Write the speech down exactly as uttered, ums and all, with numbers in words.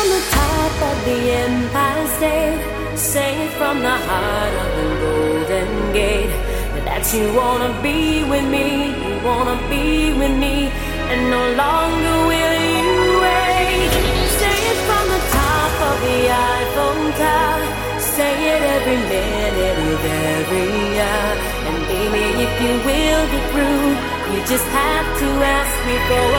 from the top of the Empire State. Say it from the heart of the Golden Gate. That you wanna be with me, you wanna be with me, and no longer will you wait. Say it from the top of the Eiffel Tower. Say it every minute of every hour. And baby, if you will get through, you just have to ask me for